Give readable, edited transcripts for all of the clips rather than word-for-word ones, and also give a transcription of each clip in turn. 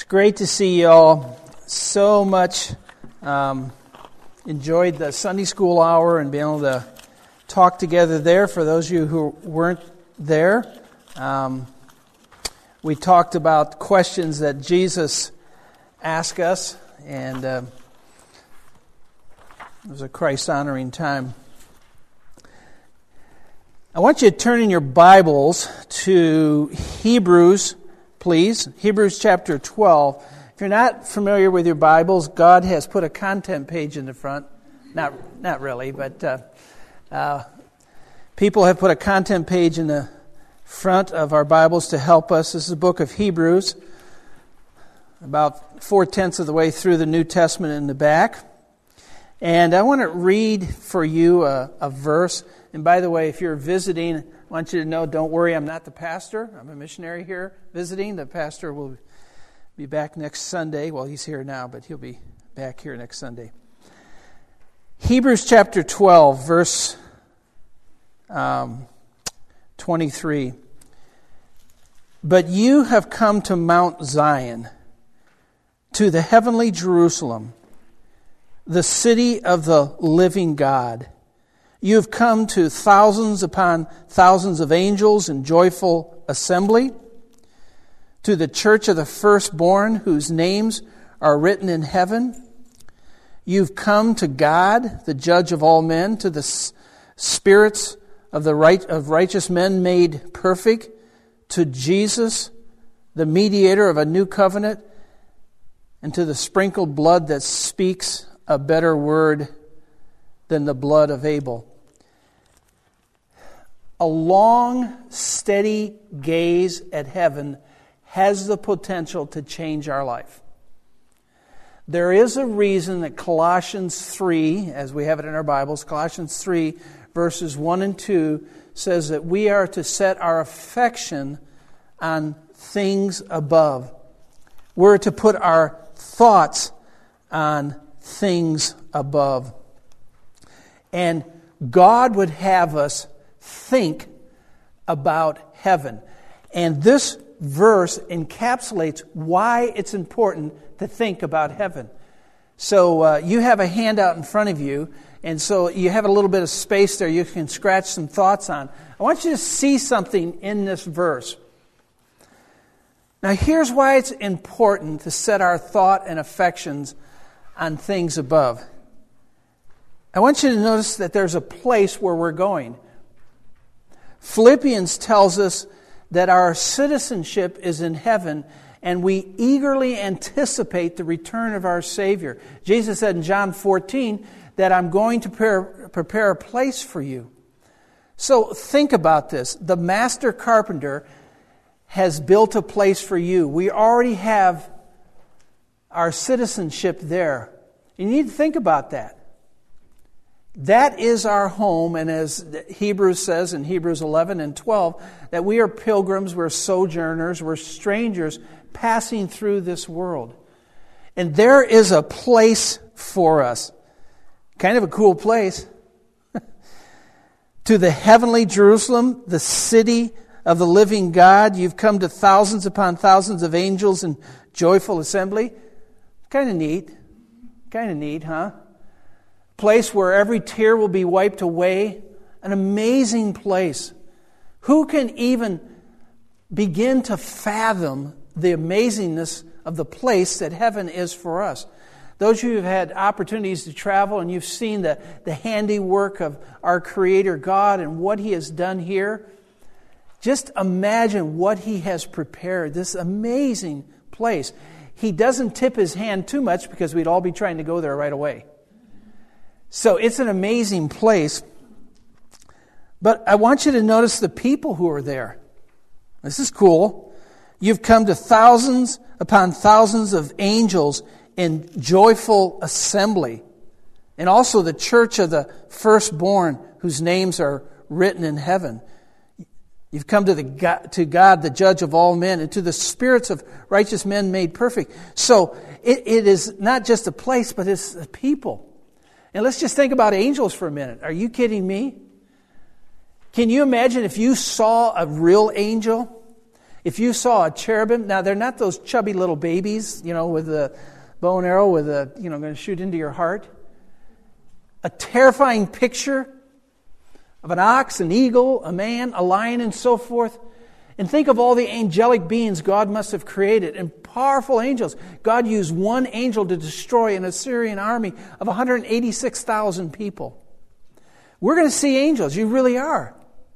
Great to see you all. So much enjoyed the Sunday school hour and being able to talk together there. For those of you who weren't there, we talked about questions that Jesus asked us, and it was a Christ-honoring time. I want you to turn in your Bibles to Hebrews, please. Hebrews chapter 12. If you're not familiar with your Bibles, God has put a content page in the front. Not really, but people have put a content page in the front of our Bibles to help us. This is the book of Hebrews, about 4/10 of the way through the New Testament in the back. And I want to read for you a verse. And by the way, if you're visiting, I want you to know, don't worry, I'm not the pastor. I'm a missionary here visiting. The pastor will be back next Sunday. Well, he's here now, but he'll be back here next Sunday. Hebrews chapter 12, verse 23. But you have come to Mount Zion, to the heavenly Jerusalem, the city of the living God. You have come to thousands upon thousands of angels in joyful assembly, to the church of the firstborn whose names are written in heaven. You've come to God, the judge of all men, to the spirits of righteous men made perfect, to Jesus, the mediator of a new covenant, and to the sprinkled blood that speaks a better word than the blood of Abel. A long, steady gaze at heaven has the potential to change our life. There is a reason that Colossians 3, as we have it in our Bibles, Colossians 3, verses 1 and 2, says that we are to set our affection on things above. We're to put our thoughts on things above. And God would have us think about heaven. And this verse encapsulates why it's important to think about heaven. So you have a handout in front of you, and so you have a little bit of space there you can scratch some thoughts on. I want you to see something in this verse. Now here's why it's important to set our thought and affections on things above. I want you to notice that there's a place where we're going. Philippians tells us that our citizenship is in heaven, and we eagerly anticipate the return of our Savior. Jesus said in John 14 that I'm going to prepare a place for you. So think about this. The master carpenter has built a place for you. We already have our citizenship there. You need to think about that. That is our home, and as Hebrews says in Hebrews 11 and 12, that we are pilgrims, we're sojourners, we're strangers passing through this world. And there is a place for us. Kind of a cool place. To the heavenly Jerusalem, the city of the living God, you've come to thousands upon thousands of angels in joyful assembly. Kind of neat. Kind of neat, huh? Place where every tear will be wiped away. An amazing place. Who can even begin to fathom the amazingness of the place that heaven is for us? Those of you who have had opportunities to travel and you've seen the handiwork of our Creator God and what He has done here, just imagine what He has prepared. This amazing place. He doesn't tip His hand too much because we'd all be trying to go there right away. So it's an amazing place. But I want you to notice the people who are there. This is cool. You've come to thousands upon thousands of angels in joyful assembly. And also the church of the firstborn whose names are written in heaven. You've come to God, the judge of all men, and to the spirits of righteous men made perfect. So it is not just a place, but it's a people. And let's just think about angels for a minute. Are you kidding me? Can you imagine if you saw a real angel? If you saw a cherubim, now they're not those chubby little babies, with a bow and arrow going to shoot into your heart. A terrifying picture of an ox, an eagle, a man, a lion, and so forth. And think of all the angelic beings God must have created, and powerful angels. God used one angel to destroy an Assyrian army of 186,000 people. We're going to see angels. You really are.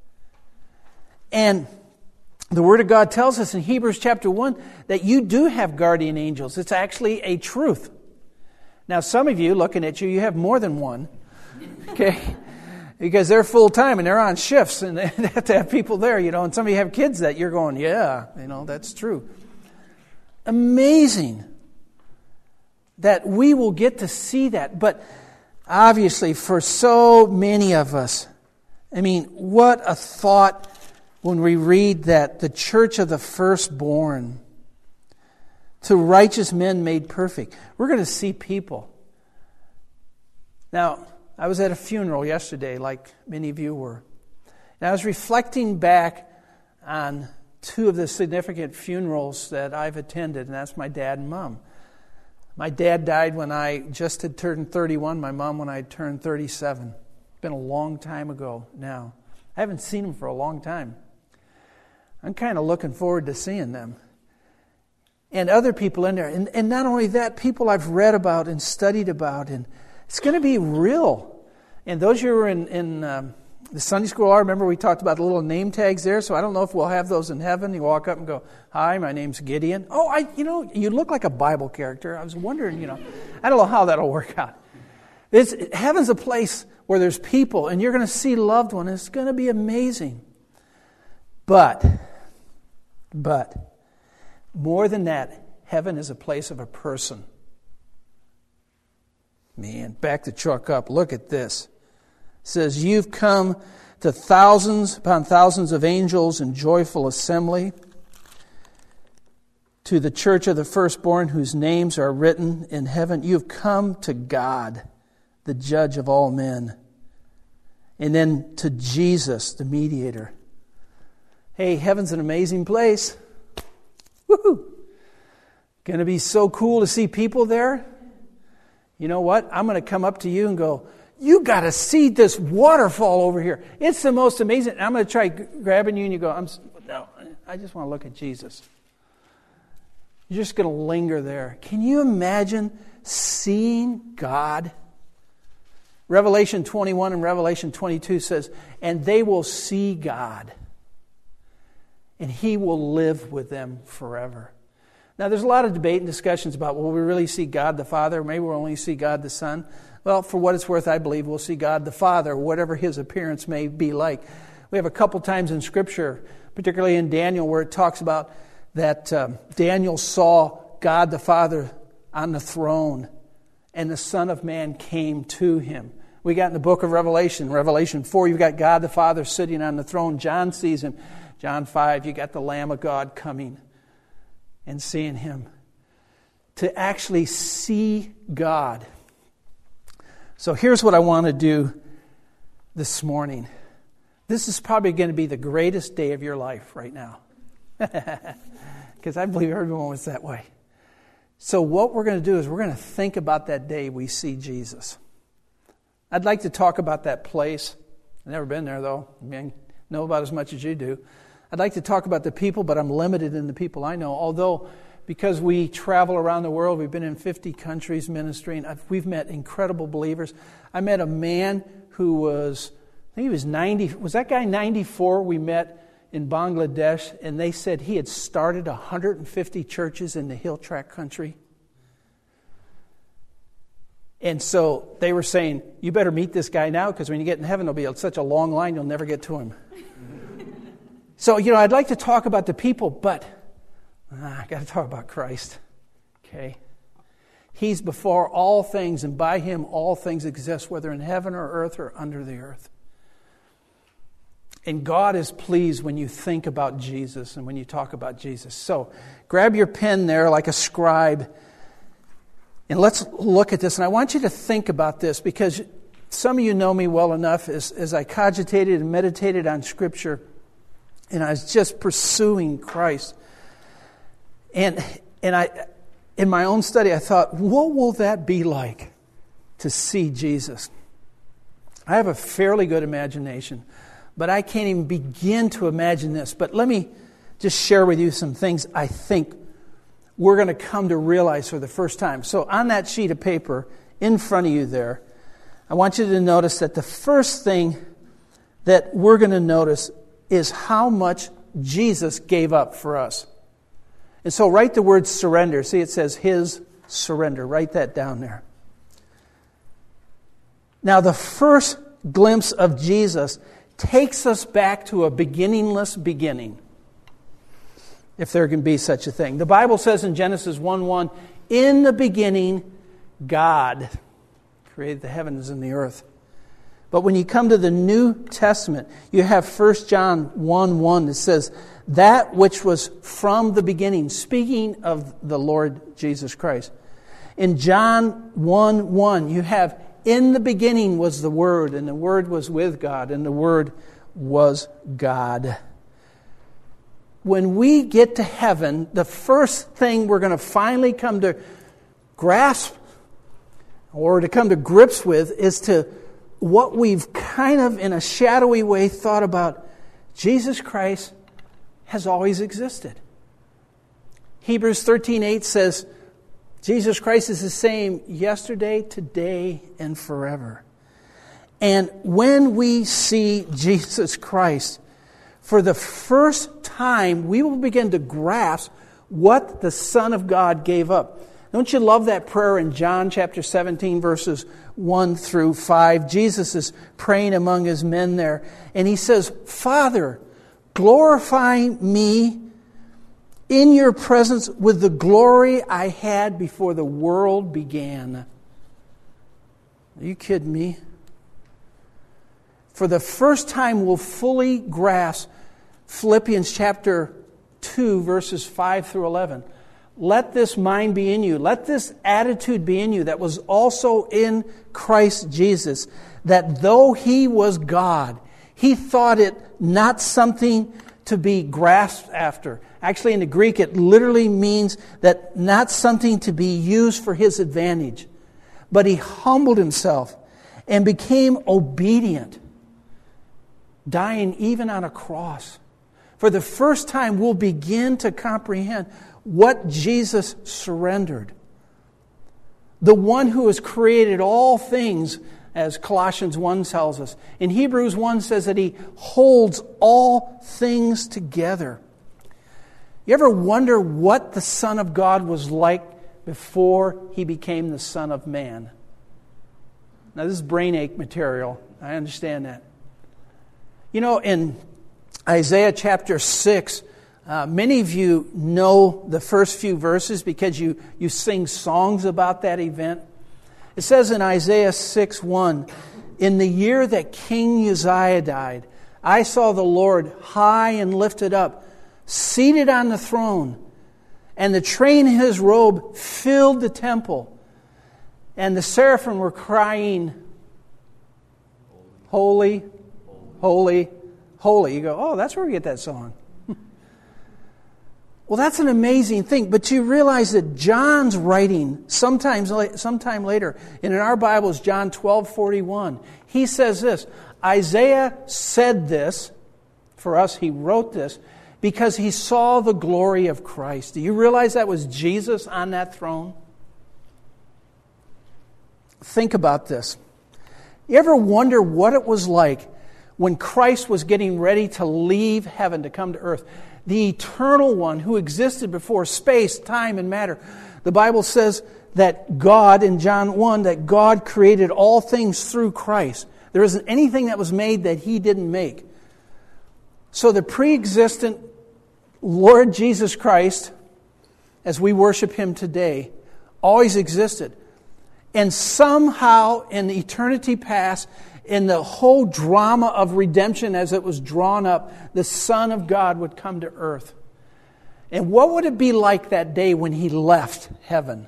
And the Word of God tells us in Hebrews chapter 1 that you do have guardian angels. It's actually a truth. Now, some of you, looking at you, you have more than one. Okay? Because they're full-time and they're on shifts and they have to have people there, and some of you have kids that you're going, yeah, that's true. Amazing that we will get to see that. But obviously, for so many of us, what a thought when we read that the church of the firstborn, to righteous men made perfect. We're going to see people. Now, I was at a funeral yesterday, like many of you were. And I was reflecting back on two of the significant funerals that I've attended, and that's my dad and mom. My dad died when I just had turned 31, my mom when I had turned 37. It's been a long time ago now. I haven't seen them for a long time. I'm kind of looking forward to seeing them. And other people in there. And not only that, people I've read about and studied about. And it's going to be real. And those of you who were in the Sunday school, I remember we talked about the little name tags there. So I don't know if we'll have those in heaven. You walk up and go, hi, my name's Gideon. Oh, you look like a Bible character. I was wondering, I don't know how that'll work out. Heaven's a place where there's people and you're going to see loved ones. It's going to be amazing. But, more than that, heaven is a place of a person. Man, back the truck up. Look at this. It says, you've come to thousands upon thousands of angels in joyful assembly, to the church of the firstborn whose names are written in heaven. You've come to God, the judge of all men. And then to Jesus, the mediator. Hey, heaven's an amazing place. Woohoo! Going to be so cool to see people there. You know what? I'm going to come up to you and go, you got to see this waterfall over here. It's the most amazing. I'm going to try grabbing you and you go, no, I just want to look at Jesus. You're just going to linger there. Can you imagine seeing God? Revelation 21 and Revelation 22 says, and they will see God, and He will live with them forever. Now, there's a lot of debate and discussions about, will we really see God the Father, or maybe we'll only see God the Son? Well, for what it's worth, I believe we'll see God the Father, whatever His appearance may be like. We have a couple times in Scripture, particularly in Daniel, where it talks about that Daniel saw God the Father on the throne, and the Son of Man came to him. We got in the book of Revelation, Revelation 4, you've got God the Father sitting on the throne. John sees Him. John 5, you got the Lamb of God coming and seeing Him. To actually see God. So here's what I want to do this morning. This is probably going to be the greatest day of your life right now. Because I believe everyone was that way. So what we're going to do is we're going to think about that day we see Jesus. I'd like to talk about that place. I've never been there, though. I know about as much as you do. I'd like to talk about the people, but I'm limited in the people I know. Although, because we travel around the world, we've been in 50 countries ministering. We've met incredible believers. I met a man who was, I think he was 90. Was that guy 94 we met in Bangladesh? And they said he had started 150 churches in the hill tract country. And so they were saying, you better meet this guy now, because when you get in heaven, there'll be such a long line, you'll never get to him. So, I'd like to talk about the people, but I got to talk about Christ. Okay? He's before all things, and by Him all things exist, whether in heaven or earth or under the earth. And God is pleased when you think about Jesus and when you talk about Jesus. So, grab your pen there like a scribe, and let's look at this. And I want you to think about this, because some of you know me well enough as I cogitated and meditated on Scripture, and I was just pursuing Christ. And I, in my own study, I thought, what will that be like to see Jesus? I have a fairly good imagination, but I can't even begin to imagine this. But let me just share with you some things I think we're going to come to realize for the first time. So on that sheet of paper in front of you there, I want you to notice that the first thing that we're going to notice is how much Jesus gave up for us. And so write the word surrender. See, it says His surrender. Write that down there. Now, the first glimpse of Jesus takes us back to a beginningless beginning, if there can be such a thing. The Bible says in Genesis 1:1, in the beginning, God created the heavens and the earth. But when you come to the New Testament, you have 1 John 1:1 that says, that which was from the beginning, speaking of the Lord Jesus Christ. In John 1:1, you have, in the beginning was the Word, and the Word was with God, and the Word was God. When we get to heaven, the first thing we're going to finally come to grasp or to come to grips with is to what we've kind of in a shadowy way thought about. Jesus Christ has always existed. Hebrews 13:8 says, Jesus Christ is the same yesterday, today, and forever. And when we see Jesus Christ, for the first time, we will begin to grasp what the Son of God gave up. Don't you love that prayer in John chapter 17, verses 1 through 5? Jesus is praying among His men there, and He says, Father, glorify me in your presence with the glory I had before the world began. Are you kidding me? For the first time, we'll fully grasp Philippians chapter 2, verses 5 through 11. Let this mind be in you. Let this attitude be in you that was also in Christ Jesus, that though He was God, He thought it not something to be grasped after. Actually, in the Greek, it literally means that not something to be used for His advantage. But He humbled Himself and became obedient, dying even on a cross. For the first time, we'll begin to comprehend what Jesus surrendered. The one who has created all things, as Colossians 1 tells us. In Hebrews 1 says that He holds all things together. You ever wonder what the Son of God was like before He became the Son of Man? Now, this is brain ache material. I understand that. You know, in Isaiah chapter 6, many of you know the first few verses because you sing songs about that event. It says in Isaiah 6:1, in the year that King Uzziah died, I saw the Lord high and lifted up, seated on the throne, and the train of His robe filled the temple. And the seraphim were crying, holy, holy, holy. You go, oh, that's where we get that song. Well, that's an amazing thing. But you realize that John's writing sometime later, and in our Bibles, John 12:41, he says this, Isaiah said this, for us he wrote this, because he saw the glory of Christ. Do you realize that was Jesus on that throne? Think about this. You ever wonder what it was like when Christ was getting ready to leave heaven to come to earth? The eternal one who existed before space, time, and matter. The Bible says that God, in John 1, that God created all things through Christ. There isn't anything that was made that He didn't make. So the pre-existent Lord Jesus Christ, as we worship Him today, always existed. And somehow in eternity past, in the whole drama of redemption as it was drawn up, the Son of God would come to earth. And what would it be like that day when He left heaven?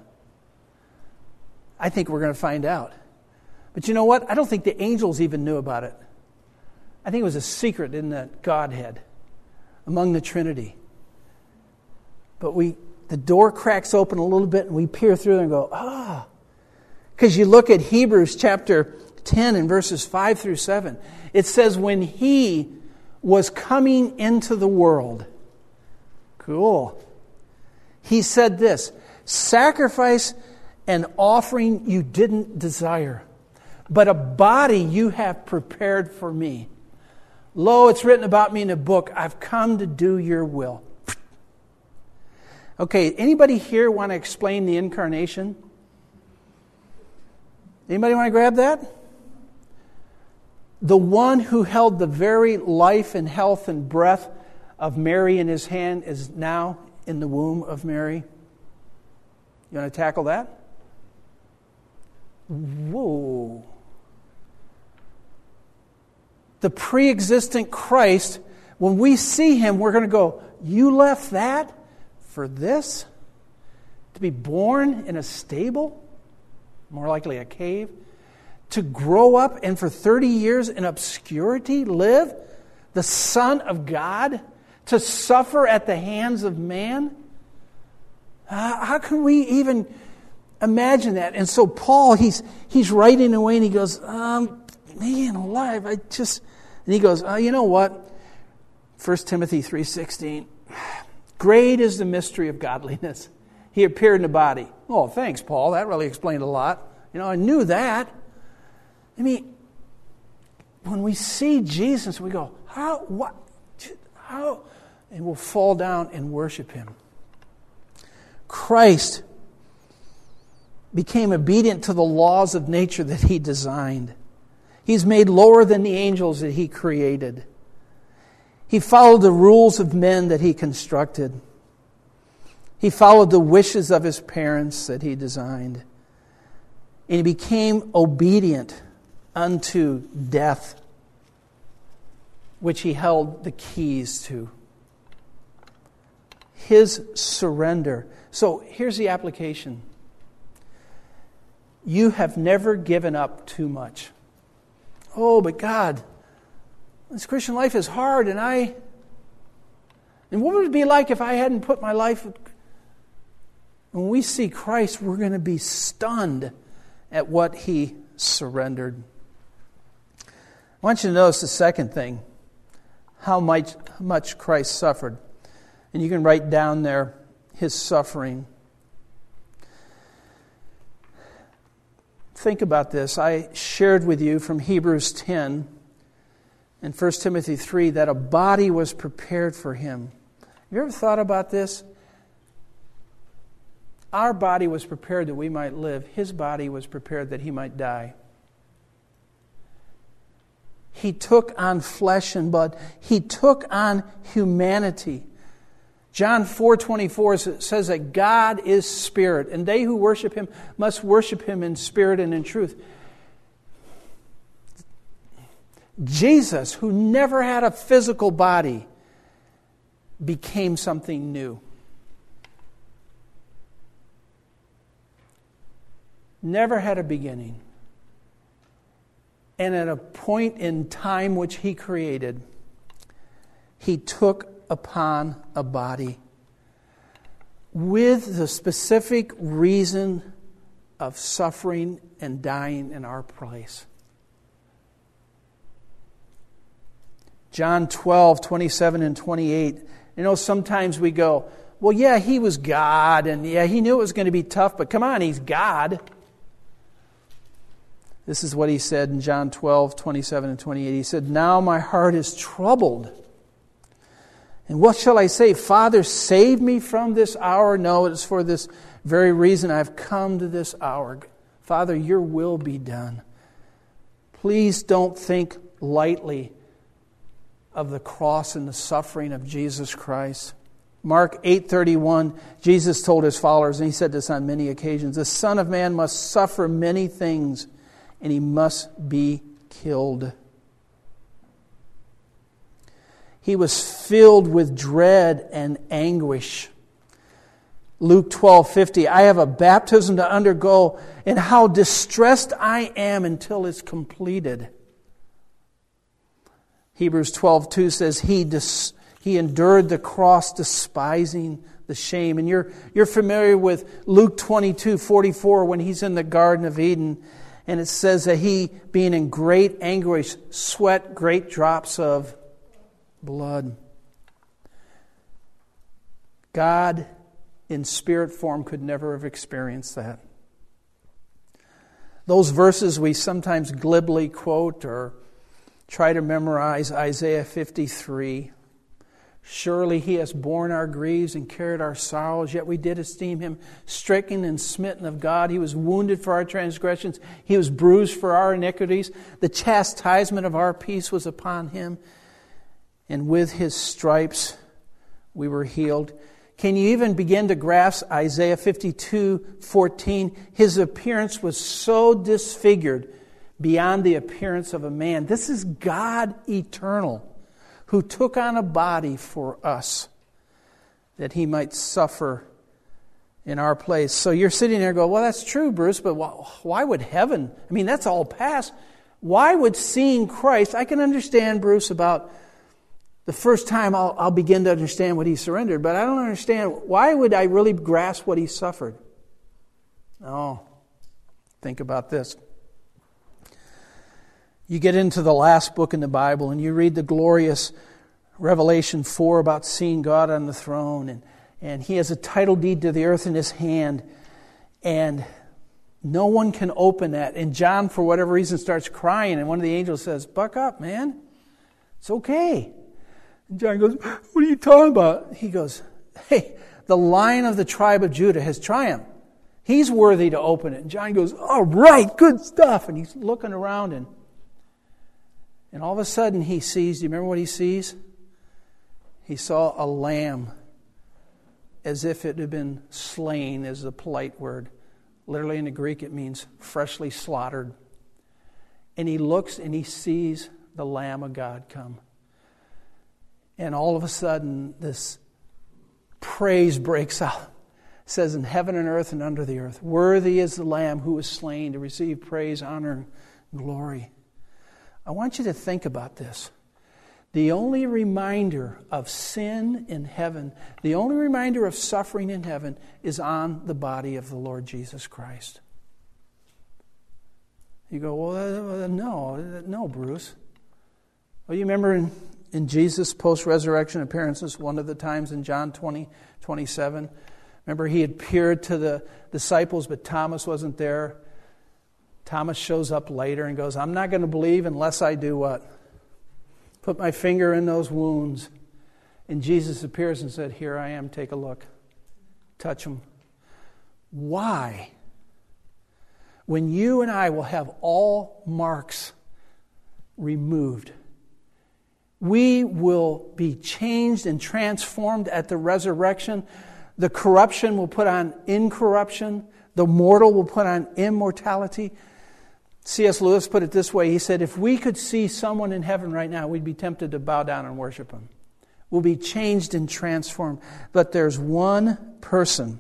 I think we're going to find out. But you know what? I don't think the angels even knew about it. I think it was a secret in the Godhead, among the Trinity. But we the door cracks open a little bit and we peer through and go, ah. Because you look at Hebrews chapter 10 and verses 5 through 7. It says, when He was coming into the world. Cool. He said this, sacrifice and offering you didn't desire, but a body you have prepared for me. Lo, it's written about me in a book. I've come to do your will. Okay, anybody here want to explain the incarnation? Anybody want to grab that? The one who held the very life and health and breath of Mary in His hand is now in the womb of Mary. You want to tackle that? Whoa. The pre-existent Christ, when we see Him, we're going to go, you left that for this? To be born in a stable? More likely a cave? To grow up and for 30 years in obscurity live? The Son of God? To suffer at the hands of man? How can we even imagine that? And so Paul, he's writing away and he goes, man alive, and he goes, you know what? 1 Timothy 3:16, great is the mystery of godliness. He appeared in a body. Oh, thanks, Paul. That really explained a lot. I knew that. I mean, when we see Jesus, we go, how? And we'll fall down and worship Him. Christ became obedient to the laws of nature that He designed. He's made lower than the angels that He created. He followed the rules of men that He constructed. He followed the wishes of His parents that He designed. And He became obedient unto death, which He held the keys to. His surrender. So here's the application. You have never given up too much. Oh, but God, this Christian life is hard, and what would it be like if I hadn't put my life... When we see Christ, we're going to be stunned at what He surrendered. I want you to notice the second thing, how much Christ suffered. And you can write down there His suffering. Think about this. I shared with you from Hebrews 10 and 1 Timothy 3 that a body was prepared for Him. Have you ever thought about this? Our body was prepared that we might live. His body was prepared that He might die. He took on flesh and blood. He took on humanity. John 4:24 says that God is spirit, and they who worship Him must worship Him in spirit and in truth. Jesus, who never had a physical body, became something new. Never had a beginning. And at a point in time which He created, He took upon a body with the specific reason of suffering and dying in our place. John 12:27 and 28. Sometimes we go, well, yeah, He was God, and yeah, He knew it was going to be tough, but come on, He's God. This is what He said in John 12:27 and 28. He said, now my heart is troubled. And what shall I say? Father, save me from this hour? No, it is for this very reason I've come to this hour. Father, your will be done. Please don't think lightly of the cross and the suffering of Jesus Christ. Mark 8:31, Jesus told His followers, and He said this on many occasions, the Son of Man must suffer many things, and He must be killed. He was filled with dread and anguish. Luke 12:50, I have a baptism to undergo, and how distressed I am until it's completed. Hebrews 12:2 says, He endured the cross, despising the the shame. And you're familiar with Luke 22:44 when he's in the Garden of Eden. And it says that he, being in great anguish, sweat great drops of blood. God in spirit form could never have experienced that. Those verses we sometimes glibly quote or try to memorize, Isaiah 53. Surely he has borne our griefs and carried our sorrows, yet we did esteem him stricken and smitten of God. He was wounded for our transgressions. He was bruised for our iniquities. The chastisement of our peace was upon him, and with his stripes we were healed. Can you even begin to grasp Isaiah 52:14? His appearance was so disfigured beyond the appearance of a man. This is God eternal, who took on a body for us, that he might suffer in our place. So you're sitting there going, well, that's true, Bruce, but why would heaven? I mean, that's all past. Why would seeing Christ, I can understand, Bruce, about the first time I'll begin to understand what he surrendered, but I don't understand, why would I really grasp what he suffered? Oh, think about this. You get into the last book in the Bible and you read the glorious Revelation 4 about seeing God on the throne, and he has a title deed to the earth in his hand, and no one can open that. And John, for whatever reason, starts crying, and one of the angels says, "Buck up, man. It's okay." And John goes, "What are you talking about?" He goes, "Hey, the Lion of the tribe of Judah has triumphed. He's worthy to open it." And John goes, "All right, good stuff." And he's looking around, and all of a sudden he sees, do you remember what he sees? He saw a lamb as if it had been slain, is the polite word. Literally in the Greek it means freshly slaughtered. And he looks and he sees the Lamb of God come. And all of a sudden this praise breaks out. It says, in heaven and earth and under the earth, worthy is the Lamb who was slain to receive praise, honor, and glory. I want you to think about this. The only reminder of sin in heaven, the only reminder of suffering in heaven is on the body of the Lord Jesus Christ. You go, well, no, Bruce. Well, you remember in Jesus' post-resurrection appearances, one of the times in John 20:27, remember he appeared to the disciples, but Thomas wasn't there. Thomas shows up later and goes, "I'm not going to believe unless I do what? Put my finger in those wounds." And Jesus appears and said, "Here I am, take a look. Touch them." Why? When you and I will have all marks removed, we will be changed and transformed at the resurrection. The corruption will put on incorruption. The mortal will put on immortality. C.S. Lewis put it this way. He said, if we could see someone in heaven right now, we'd be tempted to bow down and worship him. We'll be changed and transformed. But there's one person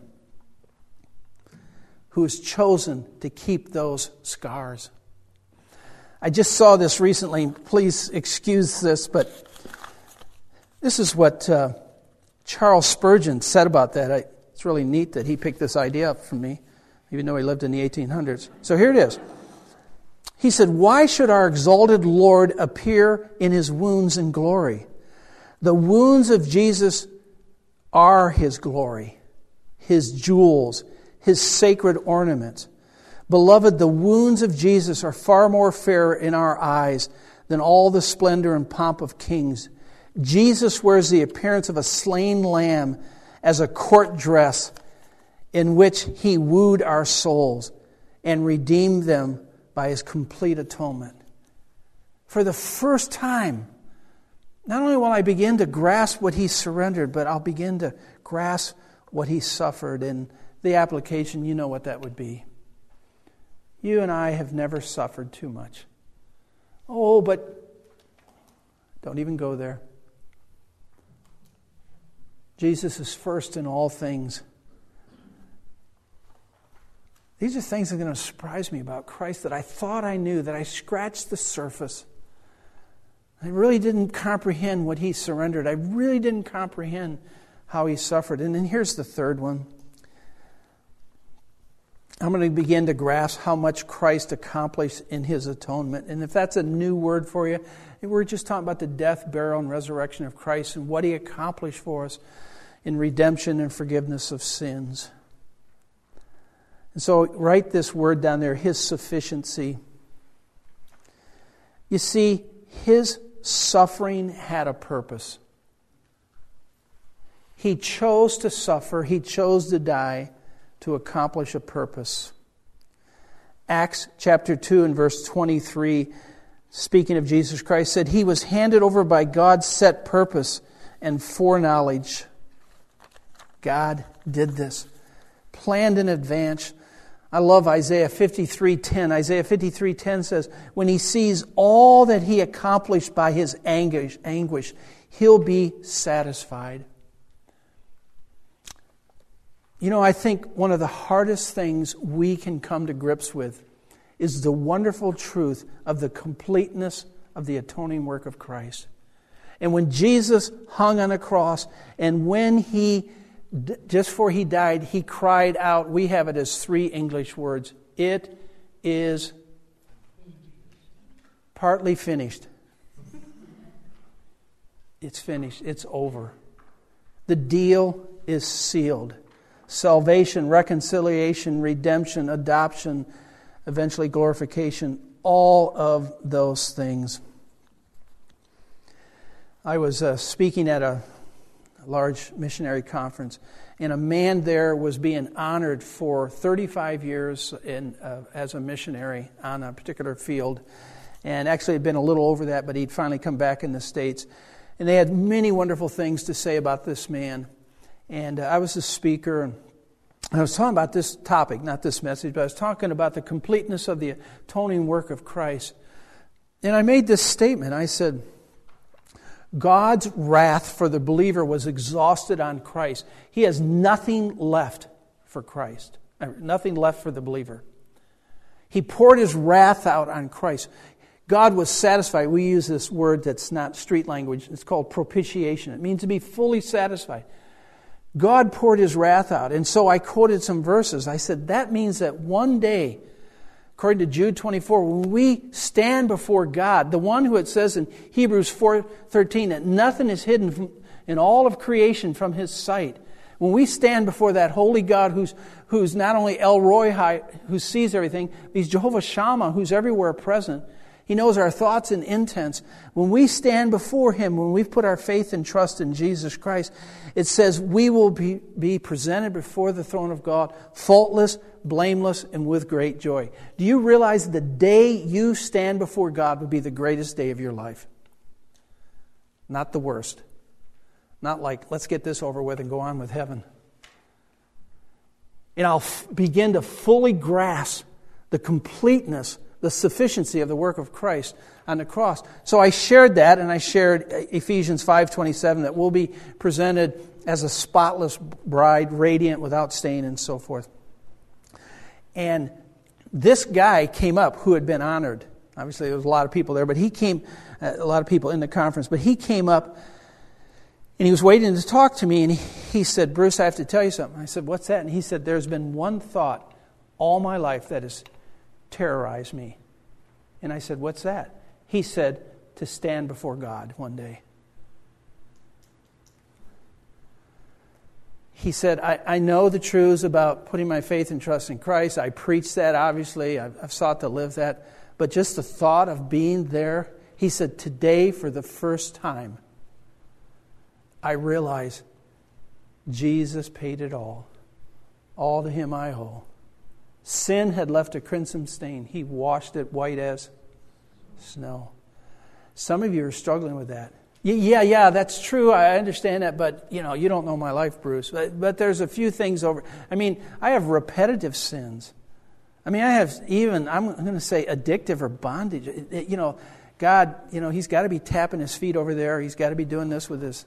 who is chosen to keep those scars. I just saw this recently. Please excuse this, but this is what Charles Spurgeon said about that. It's really neat that he picked this idea up from me, even though he lived in the 1800s. So here it is. He said, "Why should our exalted Lord appear in his wounds in glory? The wounds of Jesus are his glory, his jewels, his sacred ornaments. Beloved, the wounds of Jesus are far more fair in our eyes than all the splendor and pomp of kings. Jesus wears the appearance of a slain lamb as a court dress in which he wooed our souls and redeemed them by his complete atonement." For the first time, not only will I begin to grasp what he surrendered, but I'll begin to grasp what he suffered. And the application, you know what that would be. You and I have never suffered too much. Oh, but don't even go there. Jesus is first in all things. These are things that are going to surprise me about Christ that I thought I knew, that I scratched the surface. I really didn't comprehend what he surrendered. I really didn't comprehend how He suffered. And then here's the third one. I'm going to begin to grasp how much Christ accomplished in His atonement. And if that's a new word for you, we're just talking about the death, burial, and resurrection of Christ and what He accomplished for us in redemption and forgiveness of sins. And so write this word down there, His sufficiency. You see, His suffering had a purpose. He chose to suffer. He chose to die to accomplish a purpose. Acts chapter 2 and verse 23, speaking of Jesus Christ, said, He was handed over by God's set purpose and foreknowledge. God did this, planned in advance. I love Isaiah 53:10. Isaiah 53:10 says, when He sees all that He accomplished by His anguish, He'll be satisfied. You know, I think one of the hardest things we can come to grips with is the wonderful truth of the completeness of the atoning work of Christ. And when Jesus hung on a cross, and when He, just before He died, He cried out, we have it as 3 English words, it is partly finished. It's finished. It's over. The deal is sealed. Salvation, reconciliation, redemption, adoption, eventually glorification, all of those things. I was speaking at a large missionary conference, and a man there was being honored for 35 years as a missionary on a particular field. And actually had been a little over that, but he'd finally come back in the States. And they had many wonderful things to say about this man. And I was a speaker, and I was talking about this topic, not this message, but I was talking about the completeness of the atoning work of Christ. And I made this statement. I said, God's wrath for the believer was exhausted on Christ. He has nothing left for Christ, nothing left for the believer. He poured His wrath out on Christ. God was satisfied. We use this word that's not street language. It's called propitiation. It means to be fully satisfied. God poured His wrath out. And so I quoted some verses. I said, that means that one day, according to Jude 24, when we stand before God, the one who it says in Hebrews 4:13 that nothing is hidden in all of creation from His sight. When we stand before that holy God who's not only El Roi, who sees everything, but He's Jehovah Shammah, who's everywhere present. He knows our thoughts and intents. When we stand before Him, when we've put our faith and trust in Jesus Christ, it says we will be presented before the throne of God, faultless, blameless, and with great joy. Do you realize the day you stand before God will be the greatest day of your life? Not the worst. Not like, let's get this over with and go on with heaven. And I'll begin to fully grasp the completeness, the sufficiency of the work of Christ on the cross. So I shared that, and I shared Ephesians 5:27, that we'll be presented as a spotless bride, radiant, without stain, and so forth. And this guy came up who had been honored. Obviously, there was a lot of people there, but a lot of people in the conference, but he came up, and he was waiting to talk to me, and he said, Bruce, I have to tell you something. I said, what's that? And he said, there's been one thought all my life that has terrorized me. And I said, what's that? He said, to stand before God one day. He said, I know the truths about putting my faith and trust in Christ. I preach that, obviously. I've sought to live that. But just the thought of being there, he said, today, for the first time, I realize Jesus paid it all. All to Him I owe. Sin had left a crimson stain. He washed it white as snow. Some of you are struggling with that. Yeah, that's true. I understand that, but you don't know my life, Bruce. But there's a few things over. I have repetitive sins. I have even, I'm going to say addictive or bondage. God, He's got to be tapping His feet over there. He's got to be doing this with His,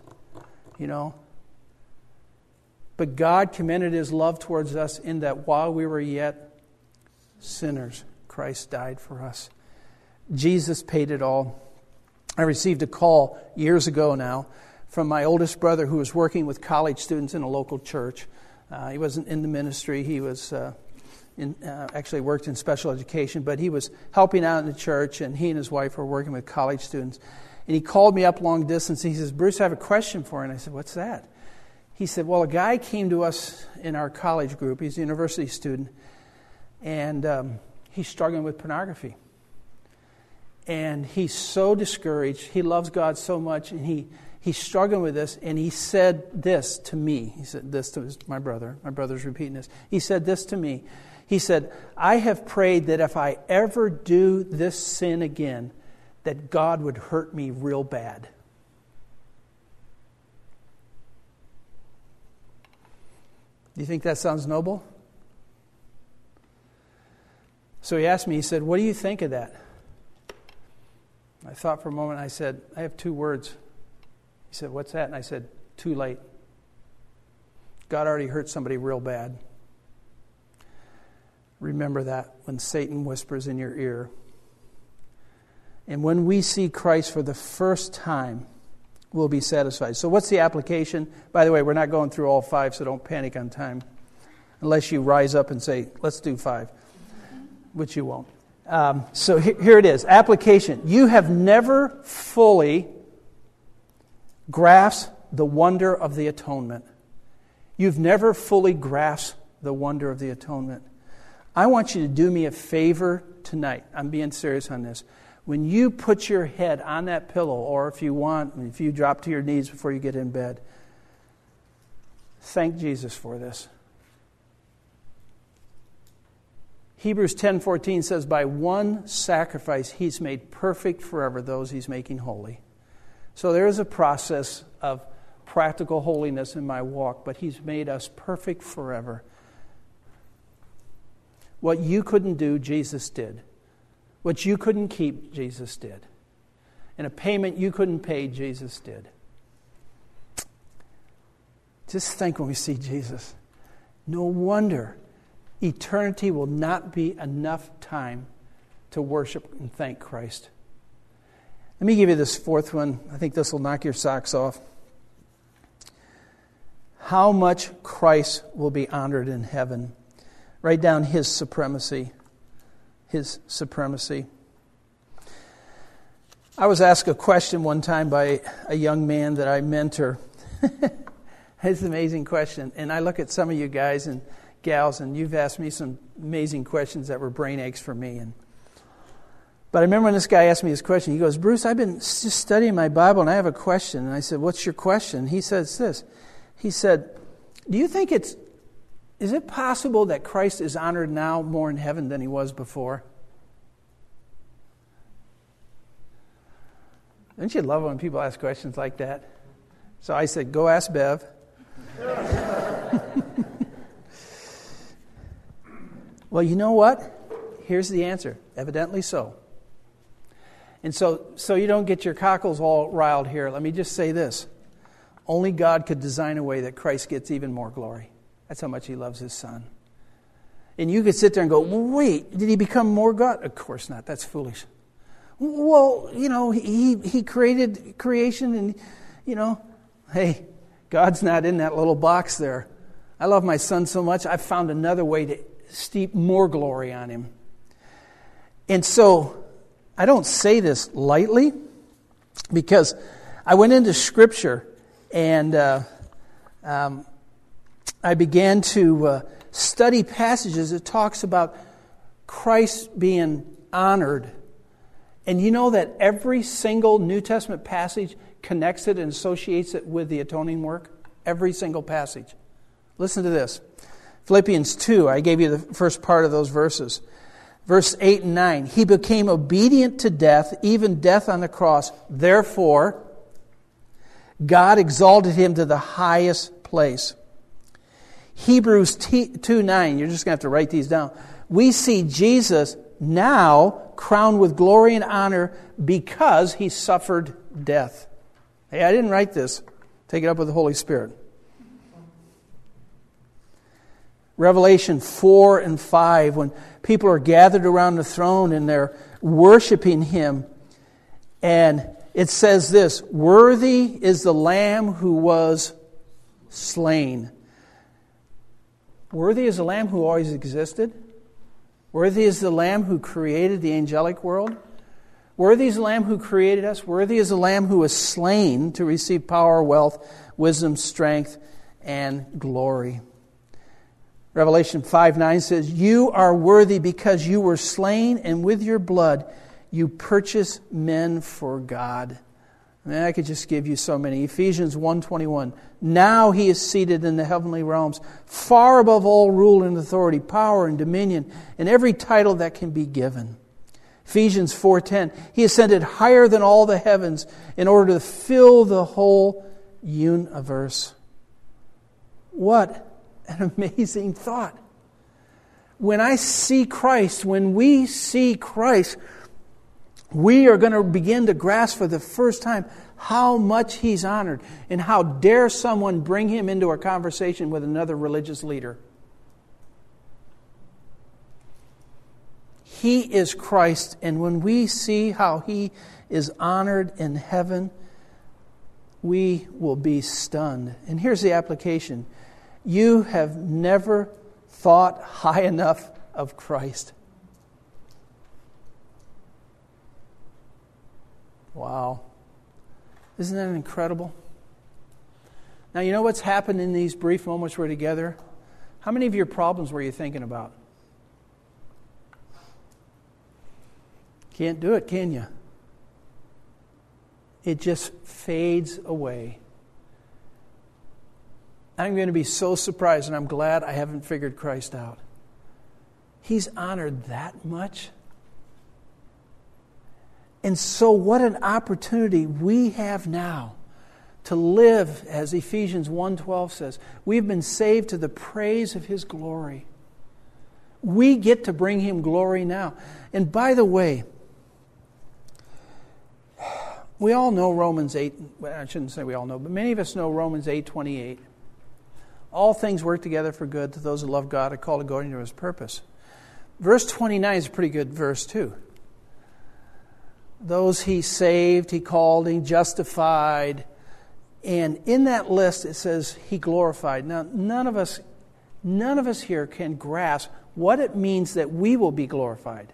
But God commended His love towards us in that while we were yet sinners, Christ died for us. Jesus paid it all. I received a call years ago now from my oldest brother who was working with college students in a local church. He wasn't in the ministry. He was actually worked in special education, but he was helping out in the church, and he and his wife were working with college students. And he called me up long distance. He says, Bruce, I have a question for you. And I said, what's that? He said, well, a guy came to us in our college group. He's a university student, and he's struggling with pornography. And he's so discouraged. He loves God so much, and he's struggling with this. And he said this to me. He said this to my brother. My brother's repeating this. He said this to me. He said, I have prayed that if I ever do this sin again, that God would hurt me real bad. Do you think that sounds noble? So he asked me, he said, what do you think of that? I thought for a moment. I said, I have 2 words. He said, what's that? And I said, too late. God already hurt somebody real bad. Remember that when Satan whispers in your ear. And when we see Christ for the first time, we'll be satisfied. So what's the application? By the way, we're not going through all 5, so don't panic on time. Unless you rise up and say, let's do 5. Which you won't. So here it is. Application. You have never fully grasped the wonder of the atonement. You've never fully grasped the wonder of the atonement. I want you to do me a favor tonight. I'm being serious on this. When you put your head on that pillow, or if you drop to your knees before you get in bed, thank Jesus for this. Hebrews 10:14 says, by one sacrifice he's made perfect forever those he's making holy. So there is a process of practical holiness in my walk, but he's made us perfect forever. What you couldn't do, Jesus did. What you couldn't keep, Jesus did. And a payment you couldn't pay, Jesus did. Just think when we see Jesus. No wonder eternity will not be enough time to worship and thank Christ. Let me give you this 4th one. I think this will knock your socks off. How much Christ will be honored in heaven. Write down His supremacy. His supremacy. I was asked a question one time by a young man that I mentor. It's an amazing question. And I look at some of you guys and gals, and you've asked me some amazing questions that were brain aches for me. But I remember when this guy asked me this question. He goes, Bruce, I've been just studying my Bible, and I have a question. And I said, what's your question? He says this. He said, do you think is it possible that Christ is honored now more in heaven than he was before? Don't you love when people ask questions like that? So I said, go ask Bev. Well, you know what? Here's the answer. Evidently so. And so you don't get your cockles all riled here, let me just say this. Only God could design a way that Christ gets even more glory. That's how much he loves his Son. And you could sit there and go, well, wait, did he become more God? Of course not. That's foolish. Well, he created creation and, hey, God's not in that little box there. I love my Son so much, I've found another way to steep more glory on him. And so, I don't say this lightly, because I went into Scripture and I began to study passages that talks about Christ being honored. And you know that every single New Testament passage connects it and associates it with the atoning work? Every single passage. Listen to this. Philippians 2, I gave you the first part of those verses. Verse 8 and 9. He became obedient to death, even death on the cross. Therefore, God exalted him to the highest place. Hebrews 2:9. You're just going to have to write these down. We see Jesus now crowned with glory and honor because he suffered death. Hey, I didn't write this. Take it up with the Holy Spirit. Revelation 4 and 5, when people are gathered around the throne and they're worshiping him, and it says this, worthy is the Lamb who was slain. Worthy is the Lamb who always existed. Worthy is the Lamb who created the angelic world. Worthy is the Lamb who created us. Worthy is the Lamb who was slain to receive power, wealth, wisdom, strength, and glory. Revelation 5:9 says, you are worthy because you were slain, and with your blood you purchase men for God. I mean, I could just give you so many. Ephesians 1:21. Now he is seated in the heavenly realms, far above all rule and authority, power and dominion, and every title that can be given. Ephesians 4:10. He ascended higher than all the heavens in order to fill the whole universe. What an amazing thought. When I see Christ, when we see Christ, we are going to begin to grasp for the first time how much He's honored, and how dare someone bring Him into a conversation with another religious leader. He is Christ, and when we see how He is honored in heaven, we will be stunned. And here's the application. You have never thought high enough of Christ. Wow. Isn't that incredible? Now, you know what's happened in these brief moments we're together? How many of your problems were you thinking about? Can't do it, can you? It just fades away. I'm going to be so surprised, and I'm glad I haven't figured Christ out. He's honored that much. And so what an opportunity we have now to live, as Ephesians 1:12 says. We've been saved to the praise of His glory. We get to bring Him glory now. And by the way, we all know Romans 8, well, I shouldn't say we all know, but many of us know Romans 8:28. All things work together for good to those who love God and called according to His purpose. Verse 29 is a pretty good verse too. Those He saved, He called, He justified. And in that list it says He glorified. Now, none of us here can grasp what it means that we will be glorified.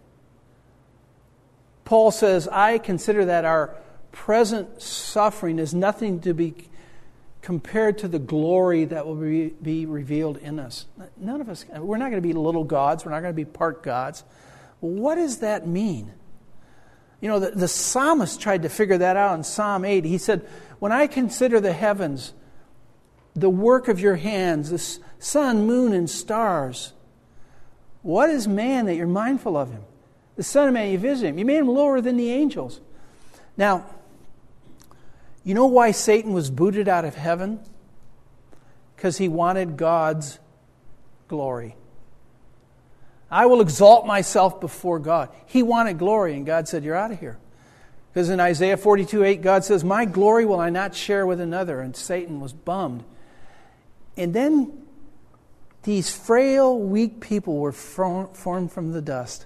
Paul says, I consider that our present suffering is nothing to be compared to the glory that will be revealed in us. None of us, we're not going to be little gods. We're not going to be part gods. What does that mean? You know, the psalmist tried to figure that out in Psalm 8. He said, when I consider the heavens, the work of your hands, the sun, moon, and stars, what is man that you're mindful of him? The Son of Man, you visit him. You made him lower than the angels. Now, you know why Satan was booted out of heaven? Because he wanted God's glory. I will exalt myself before God. He wanted glory, and God said, you're out of here. Because in Isaiah 42:8, God says, my glory will I not share with another. And Satan was bummed. And then these frail, weak people were formed from the dust.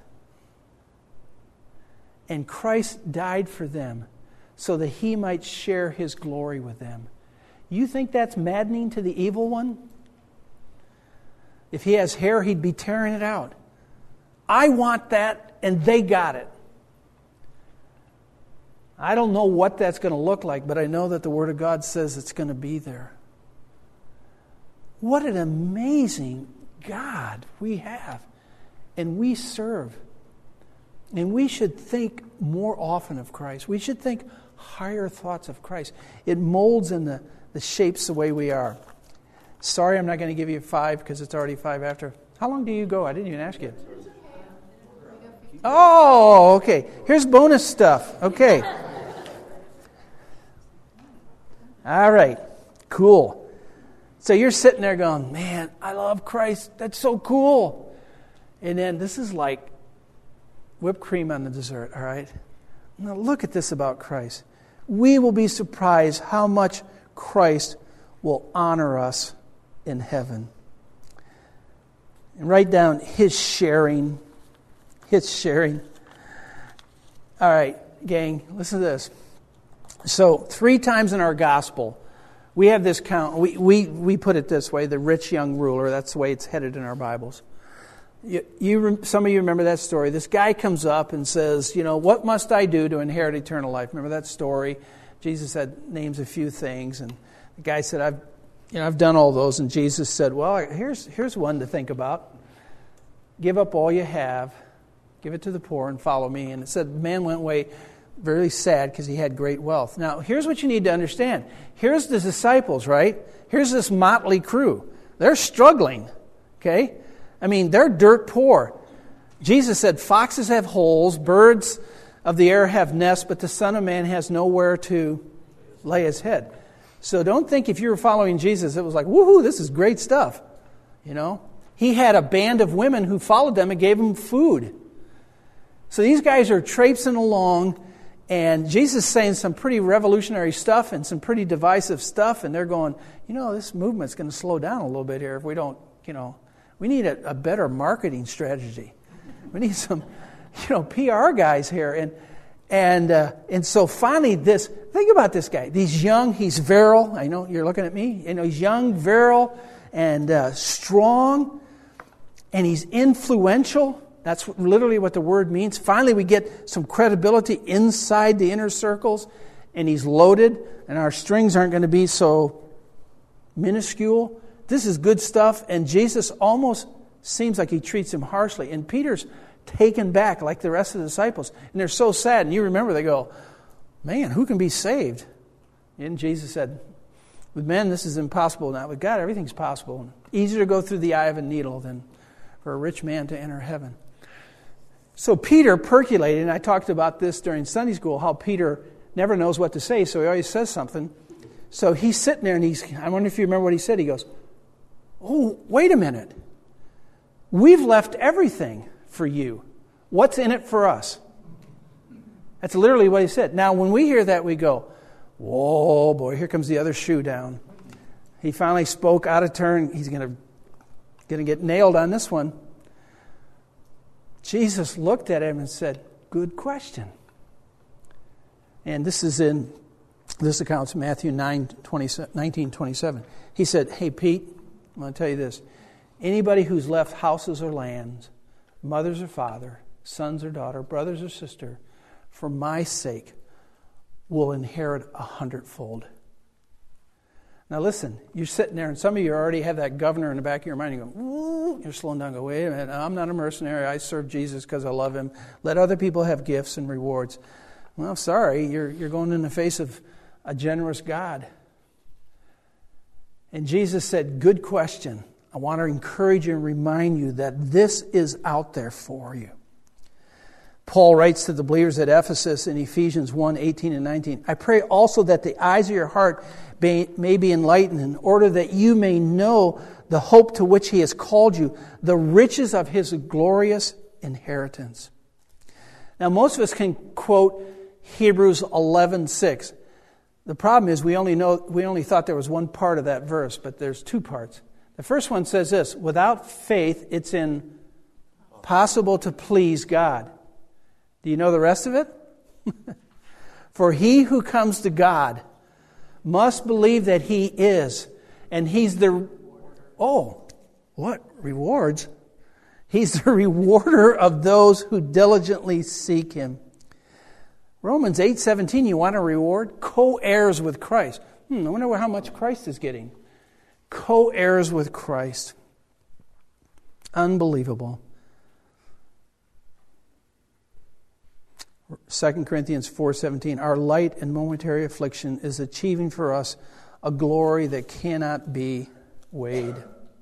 And Christ died for them so that He might share His glory with them. You think that's maddening to the evil one? If he has hair, he'd be tearing it out. I want that, and they got it. I don't know what that's going to look like, but I know that the Word of God says it's going to be there. What an amazing God we have, and we serve. And we should think more often of Christ. We should think higher thoughts of Christ. It molds and the shapes the way we are. Sorry, I'm not going to give you 5 because it's already 5 after. How long do you go? I didn't even ask you. Oh, okay. Here's bonus stuff. Okay. All right. Cool. So you're sitting there going, man, I love Christ. That's so cool. And then this is like whipped cream on the dessert, all right? Now look at this about Christ. We will be surprised how much Christ will honor us in heaven. And write down His sharing. His sharing. All right, gang, listen to this. So 3 times in our gospel, we have this count. We put it this way, the rich young ruler. That's the way it's headed in our Bibles. Some of you remember that story. This guy comes up and says, what must I do to inherit eternal life? Remember that story? Jesus names a few things, and the guy said, I've done all those. And Jesus said, well, here's one to think about. Give up all you have, give it to the poor, and follow me. And it said, the man went away very sad because he had great wealth. Now, here's what you need to understand. Here's the disciples, right? Here's this motley crew. They're struggling, okay? I mean, they're dirt poor. Jesus said, foxes have holes, birds of the air have nests, but the Son of Man has nowhere to lay his head. So don't think if you were following Jesus, it was like, woohoo, this is great stuff. He had a band of women who followed them and gave them food. So these guys are traipsing along, and Jesus is saying some pretty revolutionary stuff and some pretty divisive stuff, and they're going, this movement's going to slow down a little bit here if we don't, we need a better marketing strategy. We need some, PR guys here. And so finally think about this guy. He's virile. I know you're looking at me. He's young, virile, and strong, and he's influential. That's literally what the word means. Finally, we get some credibility inside the inner circles, and he's loaded, and our strings aren't going to be so minuscule. This is good stuff, and Jesus almost seems like he treats him harshly. And Peter's taken back like the rest of the disciples, and they're so sad. And you remember, they go, man, who can be saved? And Jesus said, with men, this is impossible. Now, with God, everything's possible. Easier to go through the eye of a needle than for a rich man to enter heaven. So Peter percolated, and I talked about this during Sunday school, how Peter never knows what to say, so he always says something. So he's sitting there, and I wonder if you remember what he said. He goes, oh, wait a minute. We've left everything for you. What's in it for us? That's literally what he said. Now, when we hear that, we go, whoa, boy, here comes the other shoe down. He finally spoke out of turn. He's going to get nailed on this one. Jesus looked at him and said, good question. And this account's Matthew 19:27. He said, hey, Pete, I'm going to tell you this. Anybody who's left houses or lands, mothers or father, sons or daughter, brothers or sister, for my sake, will inherit 100-fold. Now listen, you're sitting there, and some of you already have that governor in the back of your mind. You go, ooh, you're slowing down. Go, wait a minute, I'm not a mercenary. I serve Jesus because I love him. Let other people have gifts and rewards. Well, sorry, you're going in the face of a generous God. And Jesus said, good question. I want to encourage you and remind you that this is out there for you. Paul writes to the believers at Ephesus in Ephesians 1:18 and 19, I pray also that the eyes of your heart may be enlightened in order that you may know the hope to which he has called you, the riches of his glorious inheritance. Now, most of us can quote Hebrews 11:6. The problem is we only thought there was one part of that verse, but there's 2 parts. The first one says this, without faith, it's impossible to please God. Do you know the rest of it? For he who comes to God must believe that he is, and he's the... Oh, what? Rewards? He's the rewarder of those who diligently seek him. Romans 8:17, you want a reward? Co-heirs with Christ. I wonder how much Christ is getting. Co-heirs with Christ. Unbelievable. 2 Corinthians 4:17, our light and momentary affliction is achieving for us a glory that cannot be weighed.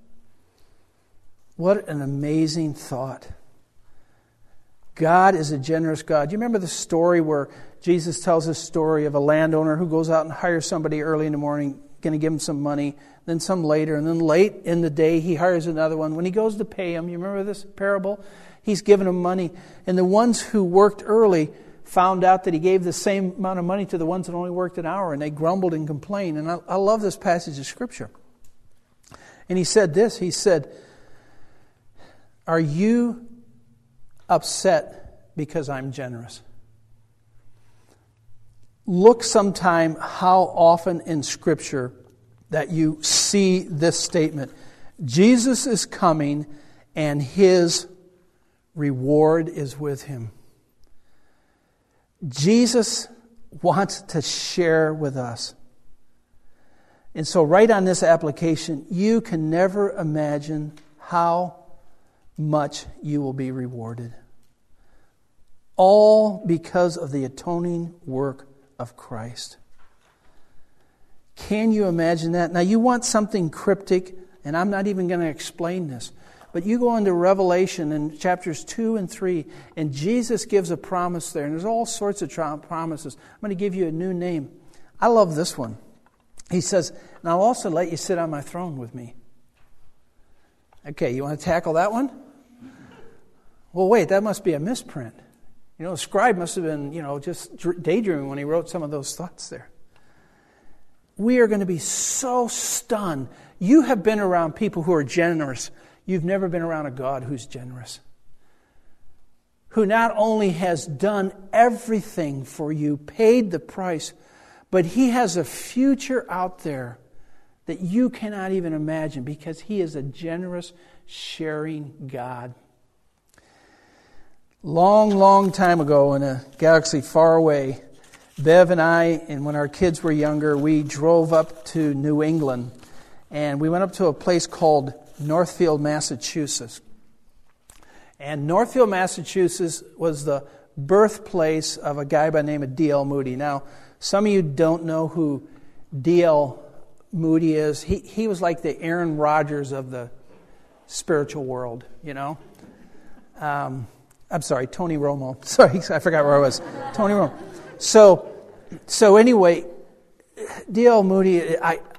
What an amazing thought. God is a generous God. You remember the story where Jesus tells a story of a landowner who goes out and hires somebody early in the morning, going to give him some money, then some later, and then late in the day he hires another one. When he goes to pay him, you remember this parable? He's given them money. And the ones who worked early found out that he gave the same amount of money to the ones that only worked an hour, and they grumbled and complained. And I love this passage of Scripture. And he said this, he said, are you upset because I'm generous? look sometime how often in Scripture that you see this statement. Jesus is coming and His reward is with Him. Jesus wants to share with us. And so right on this application, you can never imagine how much you will be rewarded. All because of the atoning work of Christ. Can you imagine that? Now you want something cryptic, and I'm not even going to explain this. But you go into Revelation in chapters 2 and 3, and Jesus gives a promise there. And there's all sorts of promises. I'm going to give you a new name. I love this one. He says, and I'll also let you sit on my throne with me. Okay, you want to tackle that one? Well, wait, that must be a misprint. The scribe must have been, just daydreaming when he wrote some of those thoughts there. We are going to be so stunned. You have been around people who are generous. You've never been around a God who's generous. Who not only has done everything for you, paid the price, but He has a future out there that you cannot even imagine because He is a generous, sharing God. Long, long time ago in a galaxy far away, Bev and I, and when our kids were younger, we drove up to New England. And we went up to a place called Northfield, Massachusetts. And Northfield, Massachusetts was the birthplace of a guy by the name of D.L. Moody. Now, some of you don't know who D.L. Moody is. He was like the Aaron Rodgers of the spiritual world, I'm sorry, Tony Romo. Sorry, I forgot where I was. Tony Romo. So anyway, D.L. Moody,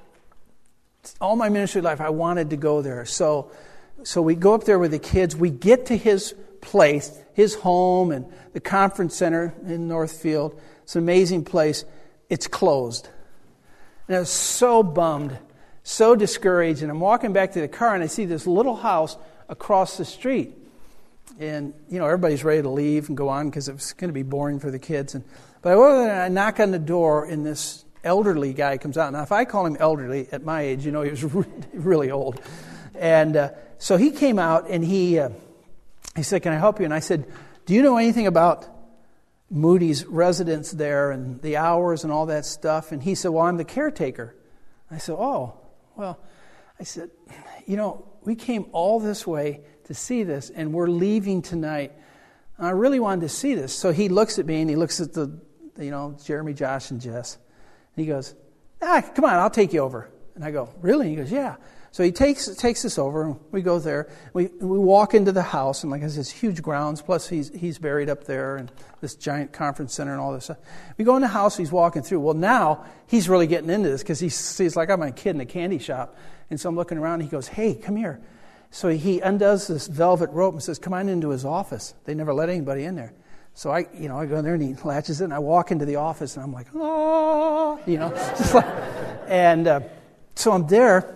all my ministry life, I wanted to go there. So we go up there with the kids. We get to his place, his home, and the conference center in Northfield. It's an amazing place. It's closed. And I was so bummed, so discouraged. And I'm walking back to the car, and I see this little house across the street. And, everybody's ready to leave and go on because it was going to be boring for the kids. But I go over there and I knock on the door, and this elderly guy comes out. Now, if I call him elderly at my age, he was really old. And so he came out, and he said, "Can I help you?" And I said, "Do you know anything about Moody's residence there and the hours and all that stuff?" And he said, "Well, I'm the caretaker." I said, "Oh, well," I said, "we came all this way to see this, and we're leaving tonight. I really wanted to see this." So he looks at me, and he looks at the, Jeremy, Josh, and Jess. And he goes, "Come on, I'll take you over." And I go, "Really?" And he goes, "Yeah." So he takes us over, and we go there. We walk into the house, and like I said, it's huge grounds, plus he's buried up there, and this giant conference center and all this stuff. We go in the house, he's walking through. Well, now he's really getting into this because he's like, I'm a kid in a candy shop. And so I'm looking around, and he goes, "Hey, come here." So he undoes this velvet rope and says, "Come on into his office." They never let anybody in there. So I go in there, and he latches it, and I walk into the office, and I'm like, "Oh," just like, and so I'm there,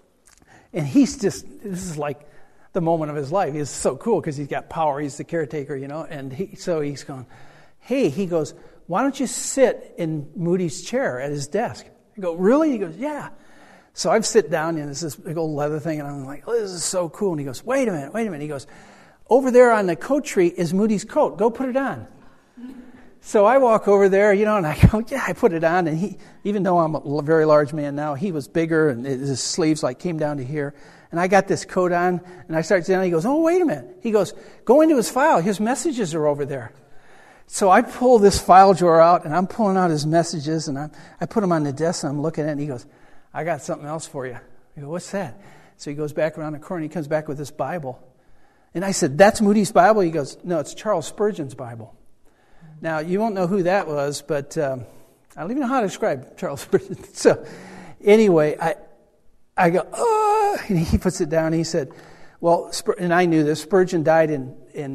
and this is like the moment of his life. He's so cool because he's got power. He's the caretaker, and he's going, "Hey," he goes, "why don't you sit in Moody's chair at his desk?" I go, "Really?" He goes, "Yeah." So I sit down, and it's this big old leather thing, and I'm like, "Oh, this is so cool." And he goes, wait a minute. He goes, "Over there on the coat tree is Moody's coat. Go put it on." So I walk over there, and I go, "Yeah," I put it on. And he, even though I'm a very large man now, he was bigger, and his sleeves came down to here. And I got this coat on, and I start sitting down. He goes, "Oh, wait a minute." He goes, "Go into his file. His messages are over there." So I pull this file drawer out, and I'm pulling out his messages, and I put them on the desk, and I'm looking at it, and he goes, "I got something else for you." I go, "What's that?" So he goes back around the corner, and he comes back with this Bible. And I said, "That's Moody's Bible?" He goes, "No, it's Charles Spurgeon's Bible." Now, you won't know who that was, but I don't even know how to describe Charles Spurgeon. So anyway, I go, "Oh," and he puts it down, and he said, well, and I knew this, Spurgeon died in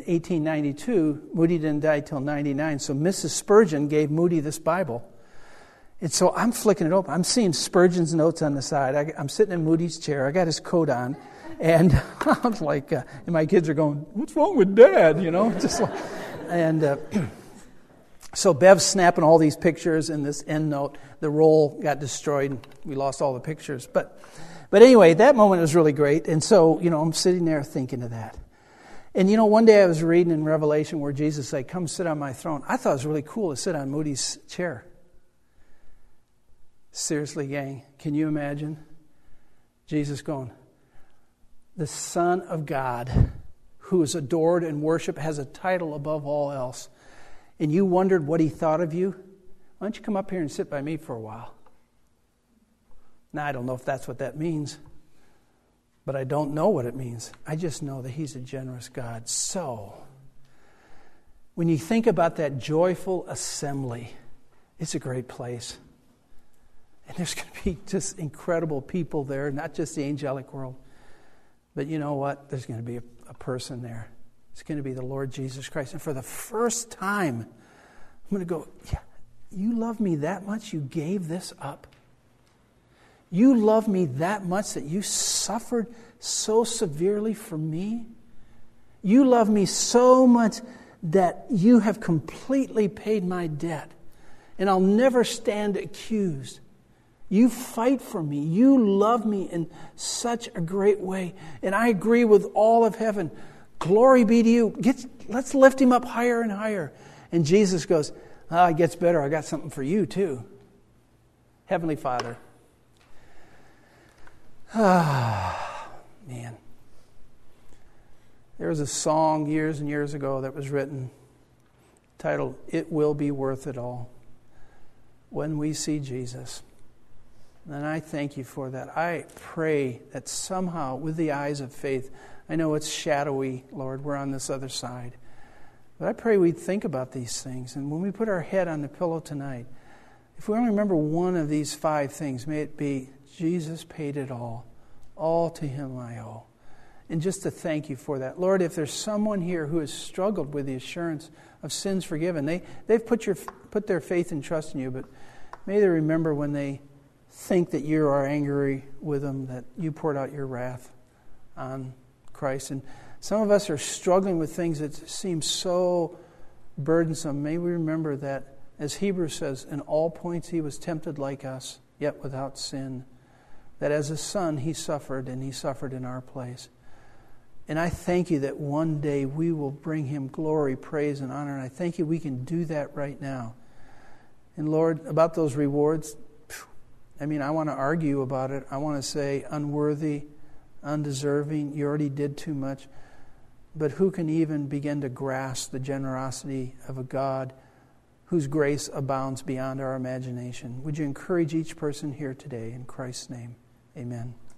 1892. Moody didn't die till 99. So Mrs. Spurgeon gave Moody this Bible. And so I'm flicking it open. I'm seeing Spurgeon's notes on the side. I'm sitting in Moody's chair. I got his coat on. And I'm like, and my kids are going, "What's wrong with Dad?" Just like, and So Bev's snapping all these pictures in this end note. The roll got destroyed. And we lost all the pictures. But anyway, that moment was really great. And so, I'm sitting there thinking of that. And, one day I was reading in Revelation where Jesus said, come sit on my throne. I thought it was really cool to sit on Moody's chair. Seriously, gang, can you imagine Jesus going, the Son of God, who is adored and worshipped, has a title above all else, and you wondered what he thought of you? Why don't you come up here and sit by me for a while? Now, I don't know if that's what that means, but I don't know what it means. I just know that he's a generous God. So, when you think about that joyful assembly, it's a great place. And there's going to be just incredible people there, not just the angelic world. But you know what? There's going to be a person there. It's going to be the Lord Jesus Christ. And for the first time, I'm going to go, yeah, you love me that much you gave this up? You love me that much that you suffered so severely for me? You love me so much that you have completely paid my debt, and I'll never stand accused. You fight for me. You love me in such a great way. And I agree with all of heaven. Glory be to you. Let's lift him up higher and higher. And Jesus goes, it gets better. I got something for you too. Heavenly Father. Man. There was a song years and years ago that was written titled, It Will Be Worth It All When We See Jesus. And I thank you for that. I pray that somehow, with the eyes of faith, I know it's shadowy, Lord, we're on this other side. But I pray we'd think about these things. And when we put our head on the pillow tonight, if we only remember one of these 5 things, may it be, Jesus paid it all. All to him I owe. And just to thank you for that. Lord, if there's someone here who has struggled with the assurance of sins forgiven, they've put their faith and trust in you, but may they remember when they think that you are angry with them, that you poured out your wrath on Christ. And some of us are struggling with things that seem so burdensome. May we remember that, as Hebrews says, in all points he was tempted like us, yet without sin. That as a son he suffered, and he suffered in our place. And I thank you that one day we will bring him glory, praise, and honor. And I thank you we can do that right now. And Lord, about those rewards, I want to argue about it. I want to say unworthy, undeserving. You already did too much. But who can even begin to grasp the generosity of a God whose grace abounds beyond our imagination? Would you encourage each person here today in Christ's name? Amen.